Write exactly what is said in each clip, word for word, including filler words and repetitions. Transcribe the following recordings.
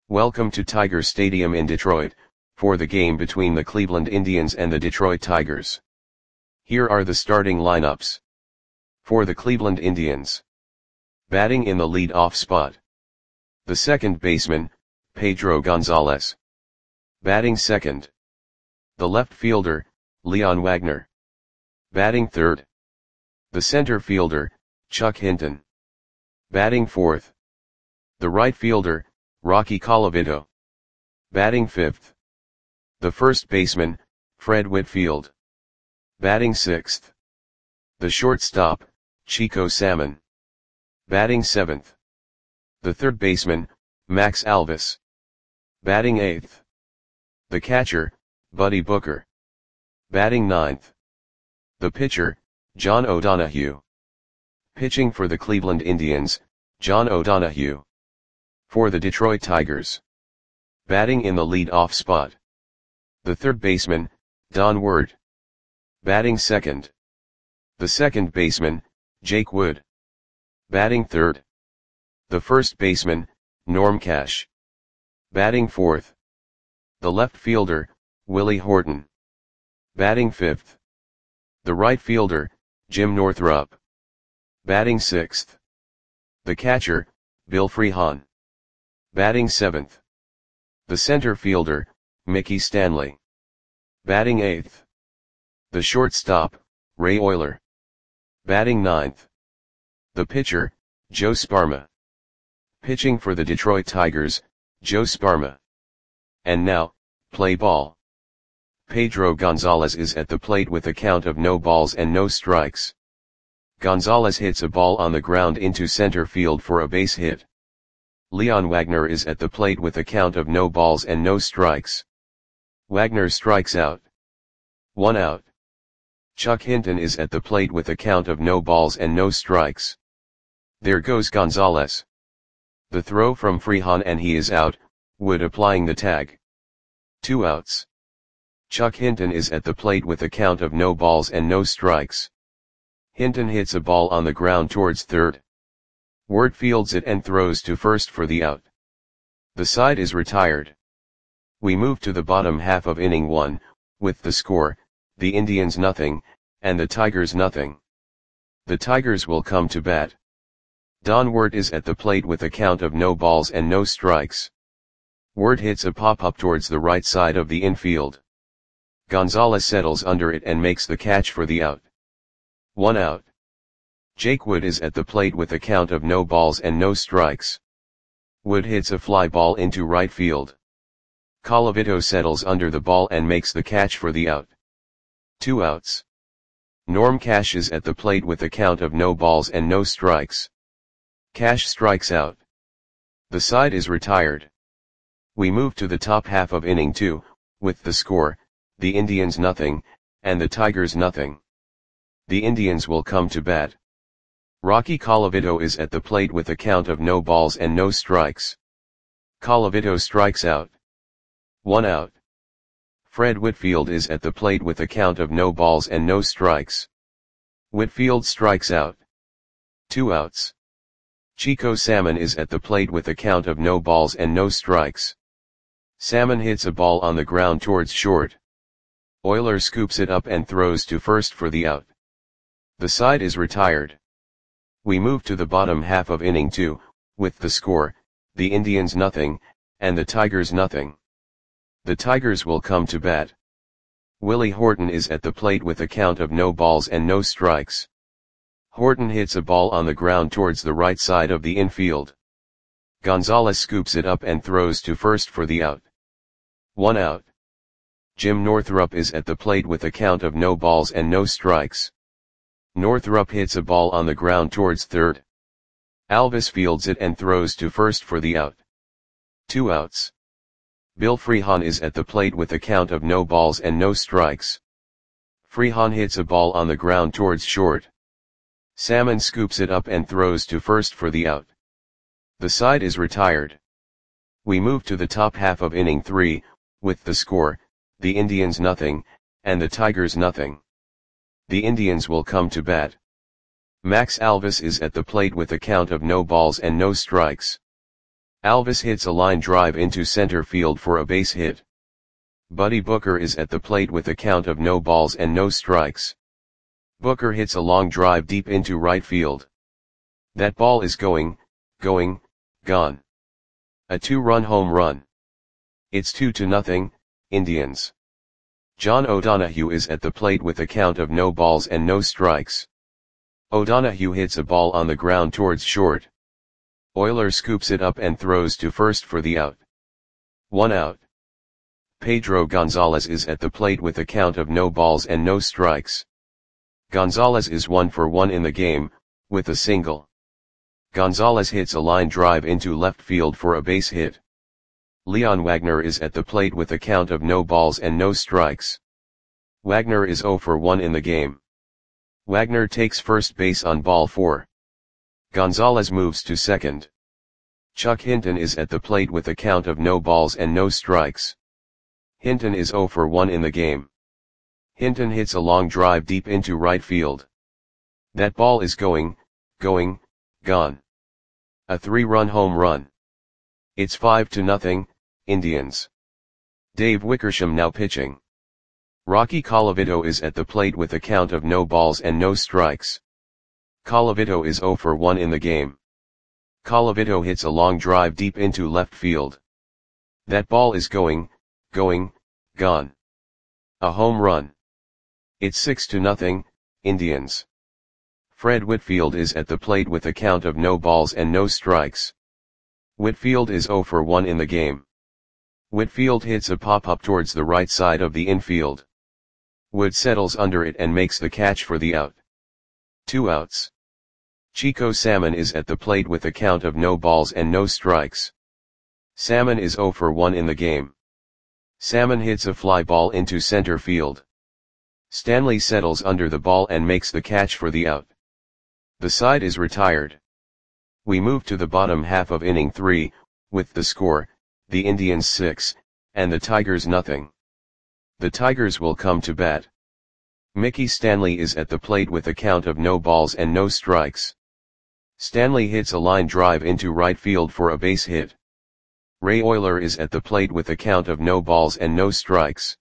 Welcome to Tiger Stadium in Detroit, for the game between the Cleveland Indians and the Detroit Tigers. Here are the starting lineups. For the Cleveland Indians. Batting in the lead-off spot. The second baseman, Pedro Gonzalez. Batting second. The left fielder, Leon Wagner. Batting third. The center fielder, Chuck Hinton. Batting fourth. The right fielder, Rocky Colavito. Batting fifth. The first baseman, Fred Whitfield. Batting sixth. The shortstop, Chico Salmon. Batting seventh. The third baseman, Max Alvis. Batting eighth. The catcher, Buddy Booker. Batting ninth. The pitcher, John O'Donohue. Pitching for the Cleveland Indians, John O'Donohue. For the Detroit Tigers. Batting in the lead-off spot. The third baseman, Don Ward. Batting second. The second baseman, Jake Wood. Batting third. The first baseman, Norm Cash. Batting fourth. The left fielder, Willie Horton. Batting fifth. The right fielder, Jim Northrup. Batting sixth. The catcher, Bill Freehan. Batting seventh. The center fielder, Mickey Stanley. Batting eighth. The shortstop, Ray Oyler. Batting ninth. The pitcher, Joe Sparma. Pitching for the Detroit Tigers, Joe Sparma. And now, play ball. Pedro Gonzalez is at the plate with a count of no balls and no strikes. Gonzalez hits a ball on the ground into center field for a base hit. Leon Wagner is at the plate with a count of no balls and no strikes. Wagner strikes out. One out. Chuck Hinton is at the plate with a count of no balls and no strikes. There goes Gonzalez. The throw from Freehan and he is out, Wood applying the tag. Two outs. Chuck Hinton is at the plate with a count of no balls and no strikes. Hinton hits a ball on the ground towards third. Ward fields it and throws to first for the out. The side is retired. We move to the bottom half of inning one, with the score, the Indians nothing, and the Tigers nothing. The Tigers will come to bat. Don Ward is at the plate with a count of no balls and no strikes. Ward hits a pop-up towards the right side of the infield. Gonzalez settles under it and makes the catch for the out. One out. Jake Wood is at the plate with a count of no balls and no strikes. Wood hits a fly ball into right field. Colavito settles under the ball and makes the catch for the out. Two outs. Norm Cash is at the plate with a count of no balls and no strikes. Cash strikes out. The side is retired. We move to the top half of inning two, with the score, the Indians nothing, and the Tigers nothing. The Indians will come to bat. Rocky Colavito is at the plate with a count of no balls and no strikes. Colavito strikes out. One out. Fred Whitfield is at the plate with a count of no balls and no strikes. Whitfield strikes out. Two outs. Chico Salmon is at the plate with a count of no balls and no strikes. Salmon hits a ball on the ground towards short. Oyler scoops it up and throws to first for the out. The side is retired. We move to the bottom half of inning two, with the score, the Indians nothing, and the Tigers nothing. The Tigers will come to bat. Willie Horton is at the plate with a count of no balls and no strikes. Horton hits a ball on the ground towards the right side of the infield. Gonzalez scoops it up and throws to first for the out. One out. Jim Northrup is at the plate with a count of no balls and no strikes. Northrup hits a ball on the ground towards third. Alvis fields it and throws to first for the out. Two outs. Bill Freehan is at the plate with a count of no balls and no strikes. Freehan hits a ball on the ground towards short. Salmon scoops it up and throws to first for the out. The side is retired. We move to the top half of inning three, with the score, the Indians nothing, and the Tigers nothing. The Indians will come to bat. Max Alvis is at the plate with a count of no balls and no strikes. Alvis hits a line drive into center field for a base hit. Buddy Booker is at the plate with a count of no balls and no strikes. Booker hits a long drive deep into right field. That ball is going, going, gone. A two-run home run. It's two to nothing, Indians. John O'Donohue is at the plate with a count of no balls and no strikes. O'Donohue hits a ball on the ground towards short. Oyler scoops it up and throws to first for the out. One out. Pedro Gonzalez is at the plate with a count of no balls and no strikes. Gonzalez is one for one in the game, with a single. Gonzalez hits a line drive into left field for a base hit. Leon Wagner is at the plate with a count of no balls and no strikes. Wagner is zero for one in the game. Wagner takes first base on ball four. Gonzalez moves to second. Chuck Hinton is at the plate with a count of no balls and no strikes. Hinton is zero for one in the game. Hinton hits a long drive deep into right field. That ball is going, going, gone. A three-run home run. It's five to nothing, Indians. Dave Wickersham now pitching. Rocky Colavito is at the plate with a count of no balls and no strikes. Colavito is zero for one in the game. Colavito hits a long drive deep into left field. That ball is going, going, gone. A home run. It's six to nothing, Indians. Fred Whitfield is at the plate with a count of no balls and no strikes. Whitfield is zero for one in the game. Whitfield hits a pop-up towards the right side of the infield. Wood settles under it and makes the catch for the out. Two outs. Chico Salmon is at the plate with a count of no balls and no strikes. Salmon is zero for one in the game. Salmon hits a fly ball into center field. Stanley settles under the ball and makes the catch for the out. The side is retired. We move to the bottom half of inning three, with the score, the Indians six, and the Tigers nothing. The Tigers will come to bat. Mickey Stanley is at the plate with a count of no balls and no strikes. Stanley hits a line drive into right field for a base hit. Ray Oyler is at the plate with a count of no balls and no strikes.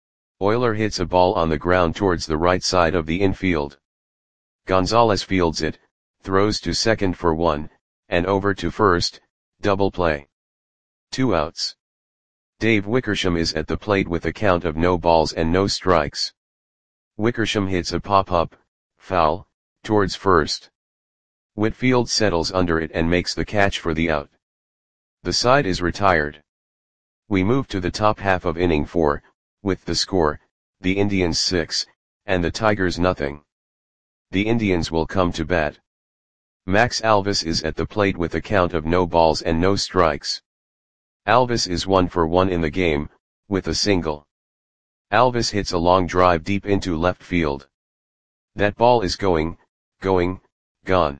Oyler hits a ball on the ground towards the right side of the infield. Gonzalez fields it, throws to second for one, and over to first, double play. Two outs. Dave Wickersham is at the plate with a count of no balls and no strikes. Wickersham hits a pop-up, foul, towards first. Whitfield settles under it and makes the catch for the out. The side is retired. We move to the top half of inning four, with the score, the Indians six, and the Tigers nothing. The Indians will come to bat. Max Alvis is at the plate with a count of no balls and no strikes. Alvis is one for one in the game, with a single. Alvis hits a long drive deep into left field. That ball is going, going, gone.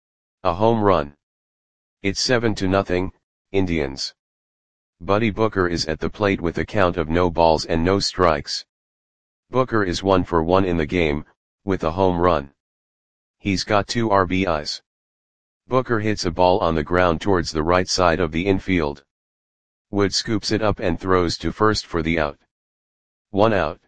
A home run. It's seven to nothing, Indians. Buddy Booker is at the plate with a count of no balls and no strikes. Booker is one for one in the game, with a home run. He's got two R B Is. Booker hits a ball on the ground towards the right side of the infield. Wood scoops it up and throws to first for the out. One out.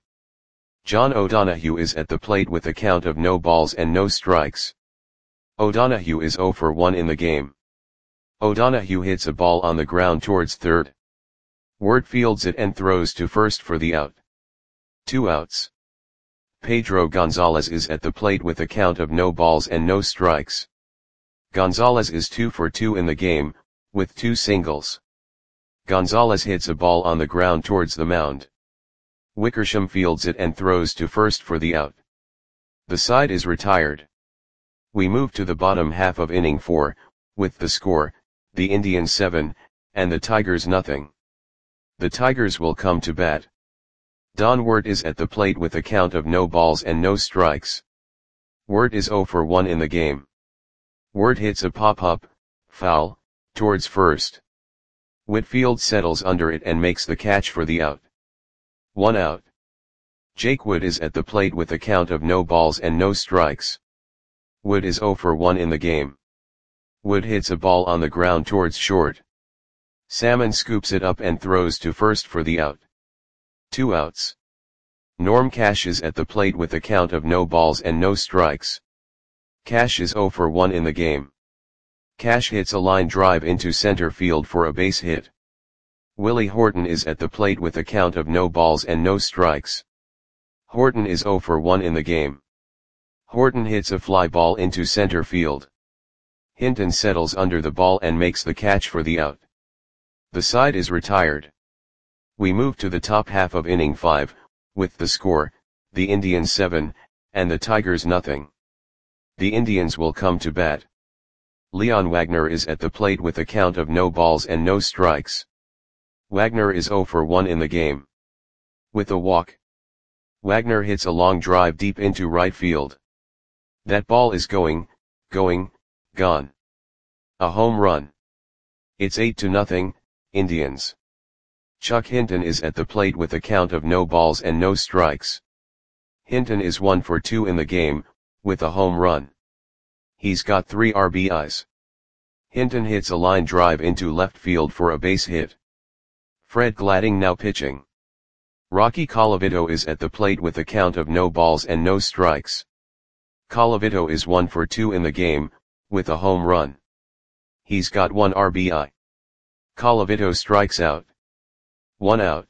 John O'Donohue is at the plate with a count of no balls and no strikes. O'Donohue is zero for one in the game. O'Donohue hits a ball on the ground towards third. Ward fields it and throws to first for the out. Two outs. Pedro Gonzalez is at the plate with a count of no balls and no strikes. Gonzalez is two for two in the game, with two singles. Gonzalez hits a ball on the ground towards the mound. Wickersham fields it and throws to first for the out. The side is retired. We move to the bottom half of inning four, with the score, the Indians seven, and the Tigers nothing. The Tigers will come to bat. Don Wirt is at the plate with a count of no balls and no strikes. Wirt is zero for one in the game. Wirt hits a pop-up, foul, towards first. Whitfield settles under it and makes the catch for the out. One out. Jake Wood is at the plate with a count of no balls and no strikes. Wood is zero for one in the game. Wood hits a ball on the ground towards short. Salmon scoops it up and throws to first for the out. Two outs. Norm Cash is at the plate with a count of no balls and no strikes. Cash is oh for one in the game. Cash hits a line drive into center field for a base hit. Willie Horton is at the plate with a count of no balls and no strikes. Horton is oh for one in the game. Horton hits a fly ball into center field. Hinton settles under the ball and makes the catch for the out. The side is retired. We move to the top half of inning five, with the score, the Indians seven, and the Tigers nothing. The Indians will come to bat. Leon Wagner is at the plate with a count of no balls and no strikes. Wagner is oh for one in the game. With a walk. Wagner hits a long drive deep into right field. That ball is going, going, gone. A home run. It's eight to nothing, Indians. Chuck Hinton is at the plate with a count of no balls and no strikes. Hinton is one for two in the game, with a home run. He's got three R B Is. Hinton hits a line drive into left field for a base hit. Fred Gladding now pitching. Rocky Colavito is at the plate with a count of no balls and no strikes. Colavito is one for two in the game, with a home run. He's got one R B I. Colavito strikes out. One out.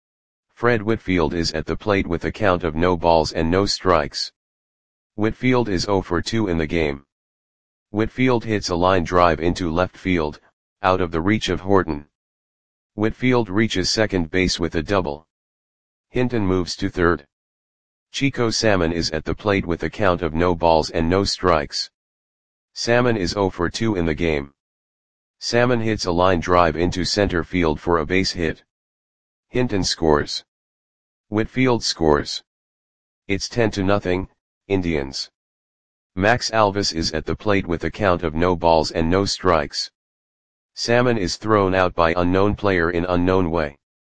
Fred Whitfield is at the plate with a count of no balls and no strikes. Whitfield is oh for two in the game. Whitfield hits a line drive into left field, out of the reach of Horton. Whitfield reaches second base with a double. Hinton moves to third. Chico Salmon is at the plate with a count of no balls and no strikes. Salmon is oh for two in the game. Salmon hits a line drive into center field for a base hit. Hinton scores. Whitfield scores. It's ten to nothing, Indians. Max Alvis is at the plate with a count of no balls and no strikes. Salmon is thrown out by unknown player in unknown way.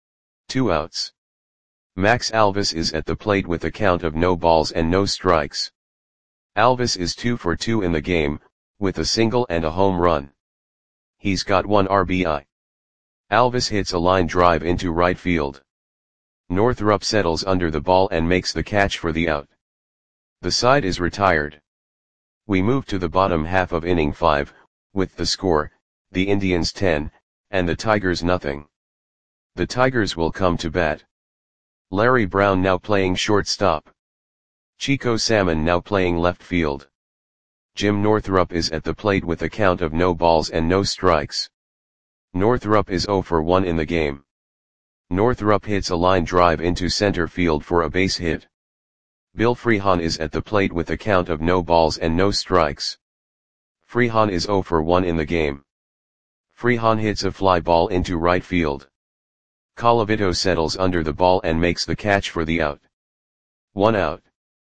Two outs. Max Alvis is at the plate with a count of no balls and no strikes. Alvis is two for two in the game, with a single and a home run. He's got one R B I. Alvis hits a line drive into right field. Northrup settles under the ball and makes the catch for the out. The side is retired. We move to the bottom half of inning five, with the score, the Indians ten, and the Tigers nothing. The Tigers will come to bat. Larry Brown now playing shortstop. Chico Salmon now playing left field. Jim Northrup is at the plate with a count of no balls and no strikes. Northrup is oh for one in the game. Northrup hits a line drive into center field for a base hit. Bill Freehan is at the plate with a count of no balls and no strikes. Freehan is oh for one in the game. Freehan hits a fly ball into right field. Colavito settles under the ball and makes the catch for the out. One out.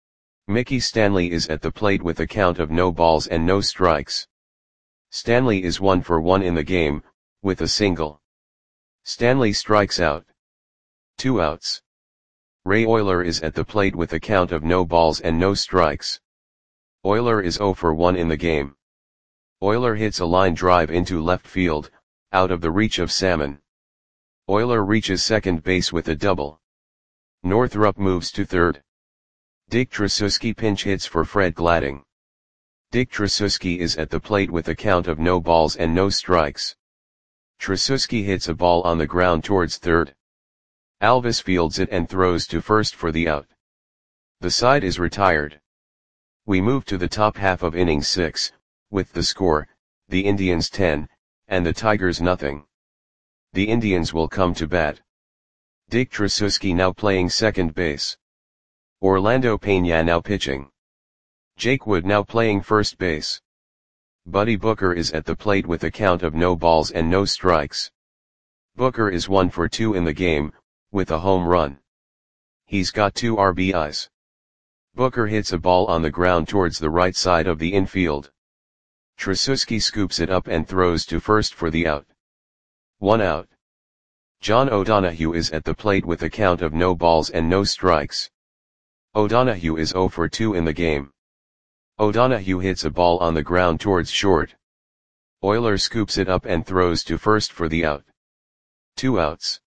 Mickey Stanley is at the plate with a count of no balls and no strikes. Stanley is one for one in the game, with a single. Stanley strikes out. Two outs. Ray Oyler is at the plate with a count of no balls and no strikes. Oyler is oh for one in the game. Oyler hits a line drive into left field, out of the reach of Salmon. Oyler reaches second base with a double. Northrup moves to third. Dick Tracewski pinch hits for Fred Gladding. Dick Tracewski is at the plate with a count of no balls and no strikes. Tracewski hits a ball on the ground towards third. Alvis fields it and throws to first for the out. The side is retired. We move to the top half of inning six, with the score, the Indians ten, and the Tigers nothing. The Indians will come to bat. Dick Tracewski now playing second base. Orlando Peña now pitching. Jake Wood now playing first base. Buddy Booker is at the plate with a count of no balls and no strikes. Booker is one for two in the game, with a home run. He's got two R B Is. Booker hits a ball on the ground towards the right side of the infield. Tracewski scoops it up and throws to first for the out. One out. John O'Donohue is at the plate with a count of no balls and no strikes. O'Donohue is oh for two in the game. O'Donohue hits a ball on the ground towards short. Oyler scoops it up and throws to first for the out. Two outs.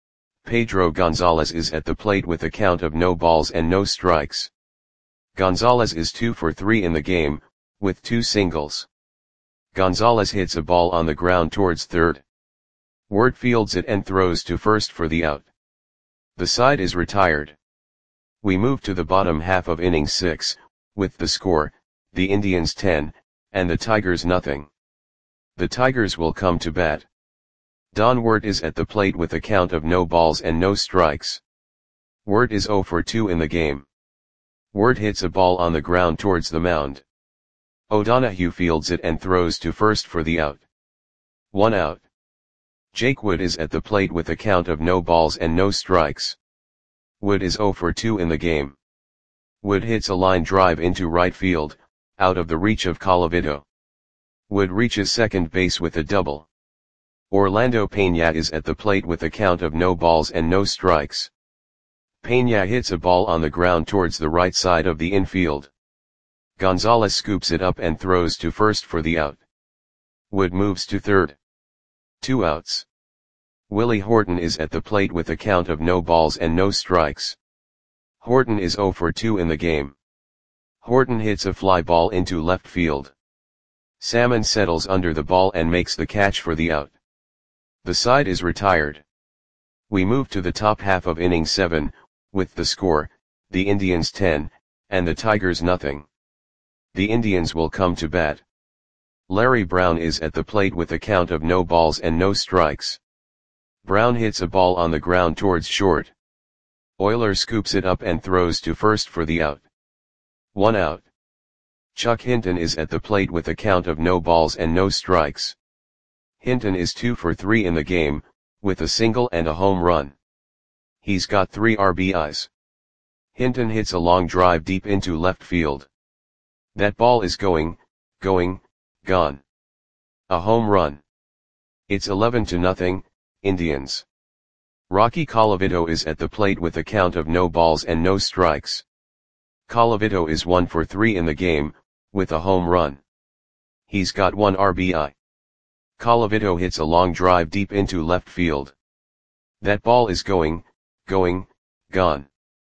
Pedro Gonzalez is at the plate with a count of no balls and no strikes. Gonzalez is two for three in the game, with two singles. Gonzalez hits a ball on the ground towards third. Wirt fields it and throws to first for the out. The side is retired. We move to the bottom half of inning six, with the score, the Indians ten, and the Tigers nothing. The Tigers will come to bat. Don Wirt is at the plate with a count of no balls and no strikes. Wirt is zero for two in the game. Wirt hits a ball on the ground towards the mound. O'Donohue fields it and throws to first for the out. One out. Jake Wood is at the plate with a count of no balls and no strikes. Wood is zero for two in the game. Wood hits a line drive into right field, out of the reach of Colavito. Wood reaches second base with a double. Orlando Peña is at the plate with a count of no balls and no strikes. Peña hits a ball on the ground towards the right side of the infield. Gonzalez scoops it up and throws to first for the out. Wood moves to third. Two outs. Willie Horton is at the plate with a count of no balls and no strikes. Horton is zero for two in the game. Horton hits a fly ball into left field. Salmon settles under the ball and makes the catch for the out. The side is retired. We move to the top half of inning seven, with the score, the Indians ten, and the Tigers nothing. The Indians will come to bat. Larry Brown is at the plate with a count of no balls and no strikes. Brown hits a ball on the ground towards short. Oyler scoops it up and throws to first for the out. One out. Chuck Hinton is at the plate with a count of no balls and no strikes. Hinton is two for three in the game, with a single and a home run. He's got three R B Is. Hinton hits a long drive deep into left field. That ball is going, going, gone. A home run. It's eleven to nothing, Indians. Rocky Colavito is at the plate with a count of no balls and no strikes. Colavito is one for three in the game, with a home run. He's got one R B I. Colavito hits a long drive deep into left field. That ball is going, going, gone.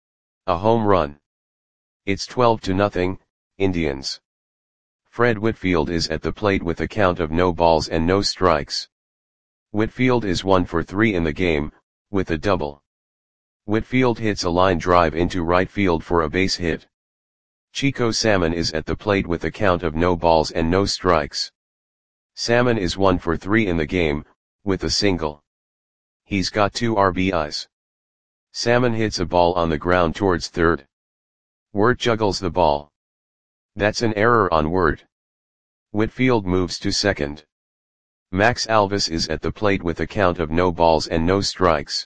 A home run. It's twelve to nothing, Indians. Fred Whitfield is at the plate with a count of no balls and no strikes. Whitfield is one for three in the game, with a double. Whitfield hits a line drive into right field for a base hit. Chico Salmon is at the plate with a count of no balls and no strikes. Salmon is one for three in the game, with a single. He's got two R B Is. Salmon hits a ball on the ground towards third. Wirt juggles the ball. That's an error on Wirt. Whitfield moves to second. Max Alvis is at the plate with a count of no balls and no strikes.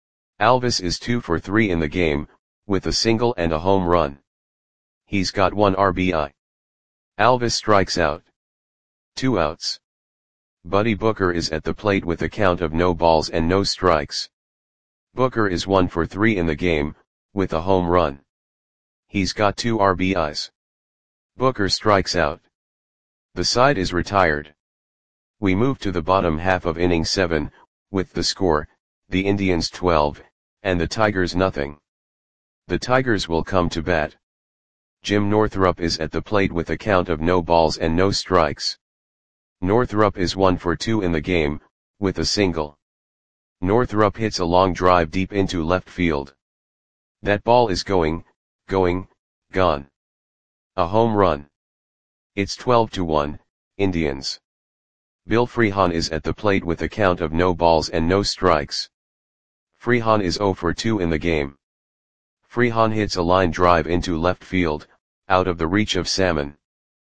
Alvis is two for three in the game, with a single and a home run. He's got one R B I. Alvis strikes out. Two outs. Buddy Booker is at the plate with a count of no balls and no strikes. Booker is one for three in the game, with a home run. He's got two R B Is. Booker strikes out. The side is retired. We move to the bottom half of inning seven, with the score, the Indians twelve, and the Tigers nothing. The Tigers will come to bat. Jim Northrup is at the plate with a count of no balls and no strikes. Northrup is one for two in the game, with a single. Northrup hits a long drive deep into left field. That ball is going, going, gone. A home run. It's twelve to one, Indians. Bill Freehan is at the plate with a count of no balls and no strikes. Freehan is zero for two in the game. Freehan hits a line drive into left field, out of the reach of Salmon.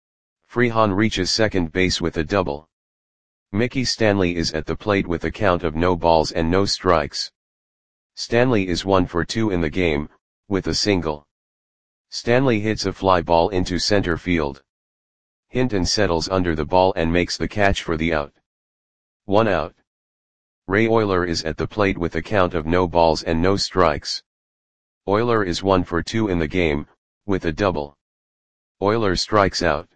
Freehan reaches second base with a double. Mickey Stanley is at the plate with a count of no balls and no strikes. Stanley is one for two in the game, with a single. Stanley hits a fly ball into center field. Hinton settles under the ball and makes the catch for the out. One out. Ray Oyler is at the plate with a count of no balls and no strikes. Oyler is one for two in the game, with a double. Oyler strikes out.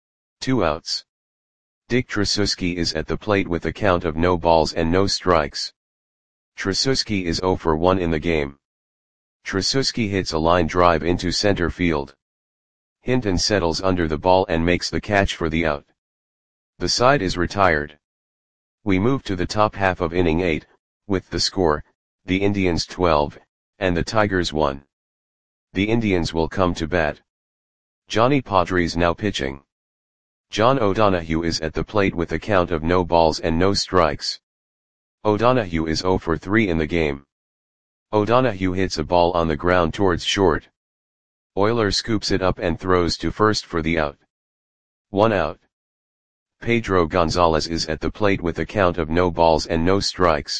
Two outs. Dick Tracewski is at the plate with a count of no balls and no strikes. Tracewski is zero for one in the game. Tracewski hits a line drive into center field. Hinton settles under the ball and makes the catch for the out. The side is retired. We move to the top half of inning eight, with the score, the Indians twelve, and the Tigers one. The Indians will come to bat. Johnny Podres now pitching. John O'Donohue is at the plate with a count of no balls and no strikes. O'Donohue is zero for three in the game. O'Donohue hits a ball on the ground towards short. Oyler scoops it up and throws to first for the out. One out. Pedro Gonzalez is at the plate with a count of no balls and no strikes.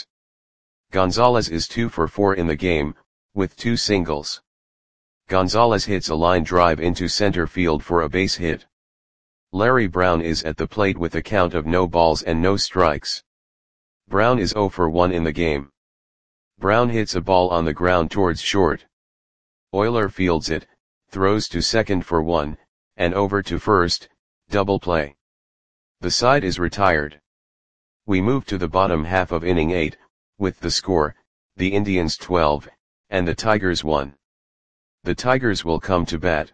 Gonzalez is two for four in the game, with two singles. Gonzalez hits a line drive into center field for a base hit. Larry Brown is at the plate with a count of no balls and no strikes. Brown is zero for one in the game. Brown hits a ball on the ground towards short. Oyler fields it, throws to second for one, and over to first, double play. The side is retired. We move to the bottom half of inning eight, with the score, the Indians twelve, and the Tigers one. The Tigers will come to bat.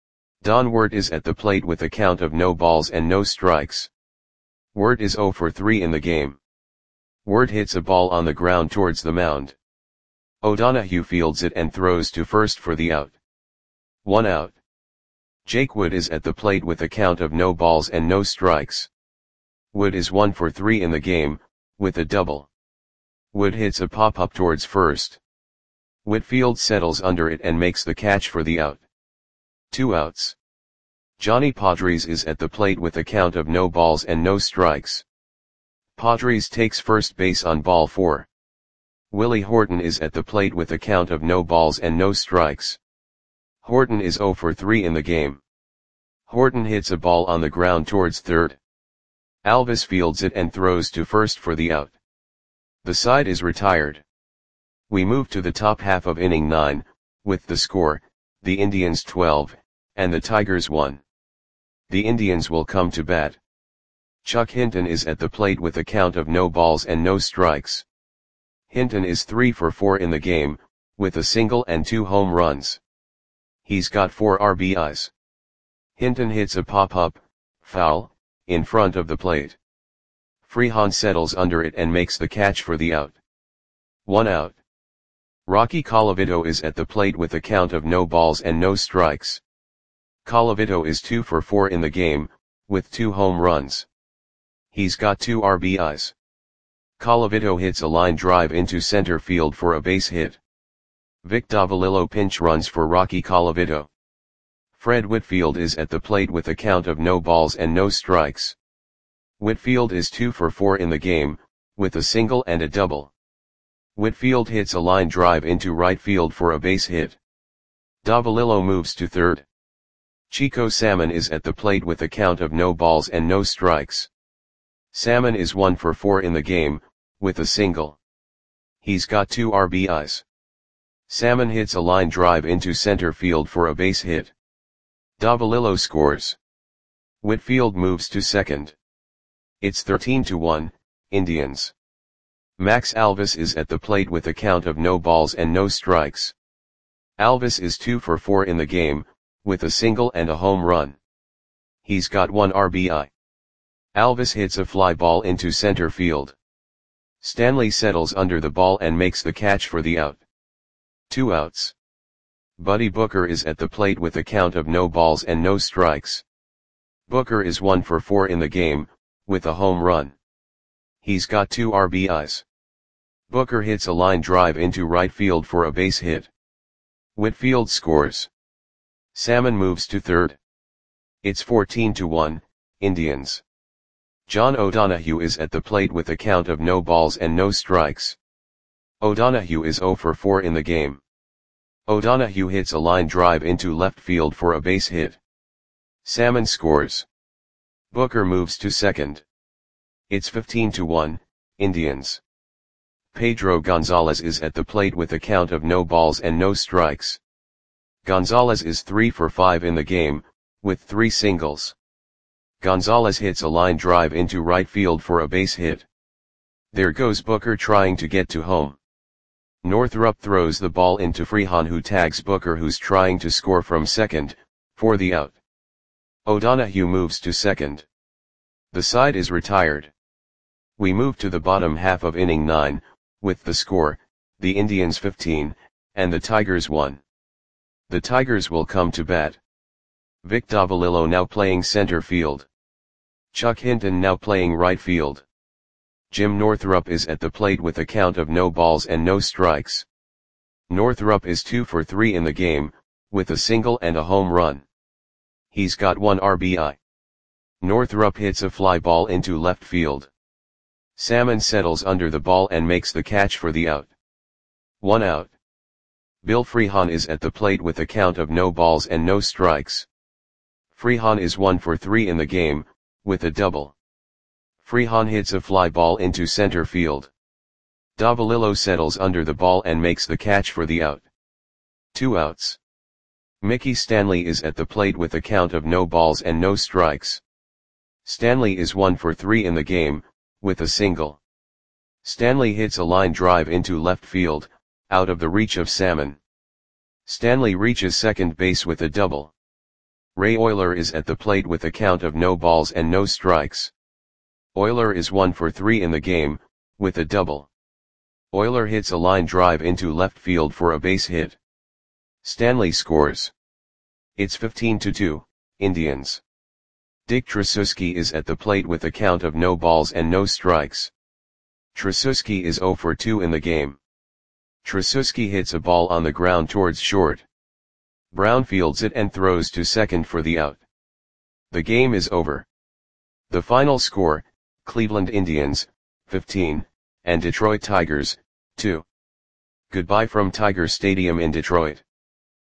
Don Wirt is at the plate with a count of no balls and no strikes. Wirt is zero for three in the game. Wirt hits a ball on the ground towards the mound. O'Donohue fields it and throws to first for the out. One out. Jake Wood is at the plate with a count of no balls and no strikes. Wood is one for three in the game, with a double. Wood hits a pop-up towards first. Whitfield settles under it and makes the catch for the out. Two outs. Johnny Podres is at the plate with a count of no balls and no strikes. Podres takes first base on ball four. Willie Horton is at the plate with a count of no balls and no strikes. Horton is zero for three in the game. Horton hits a ball on the ground towards third. Alvis fields it and throws to first for the out. The side is retired. We move to the top half of inning nine, with the score, the Indians twelve, and the Tigers one. The Indians will come to bat. Chuck Hinton is at the plate with a count of no balls and no strikes. Hinton is three for four in the game, with a single and two home runs. He's got four R B Is. Hinton hits a pop-up, foul, in front of the plate. Freehan settles under it and makes the catch for the out. One out. Rocky Colavito is at the plate with a count of no balls and no strikes. Colavito is two for four in the game, with two home runs. He's got two R B Is. Colavito hits a line drive into center field for a base hit. Vic Davalillo pinch runs for Rocky Colavito. Fred Whitfield is at the plate with a count of no balls and no strikes. Whitfield is two for four in the game, with a single and a double. Whitfield hits a line drive into right field for a base hit. Davalillo moves to third. Chico Salmon is at the plate with a count of no balls and no strikes. Salmon is one for four in the game, with a single. He's got two R B Is. Salmon hits a line drive into center field for a base hit. Davalillo scores. Whitfield moves to second. It's thirteen to one, Indians. Max Alvis is at the plate with a count of no balls and no strikes. Alvis is two for four in the game, with a single and a home run. He's got one R B I. Alvis hits a fly ball into center field. Stanley settles under the ball and makes the catch for the out. Two outs. Buddy Booker is at the plate with a count of no balls and no strikes. Booker is one for four in the game, with a home run. He's got two R B Is. Booker hits a line drive into right field for a base hit. Whitfield scores. Salmon moves to third. It's fourteen to one, Indians. John O'Donohue is at the plate with a count of no balls and no strikes. O'Donohue is zero for four in the game. O'Donohue hits a line drive into left field for a base hit. Salmon scores. Booker moves to second. It's fifteen to one, Indians. Pedro Gonzalez is at the plate with a count of no balls and no strikes. Gonzalez is three for five in the game, with three singles. Gonzalez hits a line drive into right field for a base hit. There goes Booker trying to get to home. Northrup throws the ball into Freehan, who tags Booker, who's trying to score from second, for the out. O'Donohue moves to second. The side is retired. We move to the bottom half of inning nine, with the score, the Indians fifteen, and the Tigers one. The Tigers will come to bat. Vic Davalillo now playing center field. Chuck Hinton now playing right field. Jim Northrup is at the plate with a count of no balls and no strikes. Northrup is two for three in the game, with a single and a home run. He's got one R B I. Northrup hits a fly ball into left field. Salmon settles under the ball and makes the catch for the out. One out. Bill Freehan is at the plate with a count of no balls and no strikes. Freehan is one for three in the game, with a double. Freehan hits a fly ball into center field. Davalillo settles under the ball and makes the catch for the out. Two outs. Mickey Stanley is at the plate with a count of no balls and no strikes. Stanley is one for three in the game, with a single. Stanley hits a line drive into left field, out of the reach of Salmon. Stanley reaches second base with a double. Ray Oyler is at the plate with a count of no balls and no strikes. Oyler is one for three in the game, with a double. Oyler hits a line drive into left field for a base hit. Stanley scores. It's fifteen to two, Indians. Dick Tracewski is at the plate with a count of no balls and no strikes. Tracewski is zero for two in the game. Tracewski hits a ball on the ground towards short. Brown fields it and throws to second for the out. The game is over. The final score, Cleveland Indians, fifteen, and Detroit Tigers, two. Goodbye from Tiger Stadium in Detroit.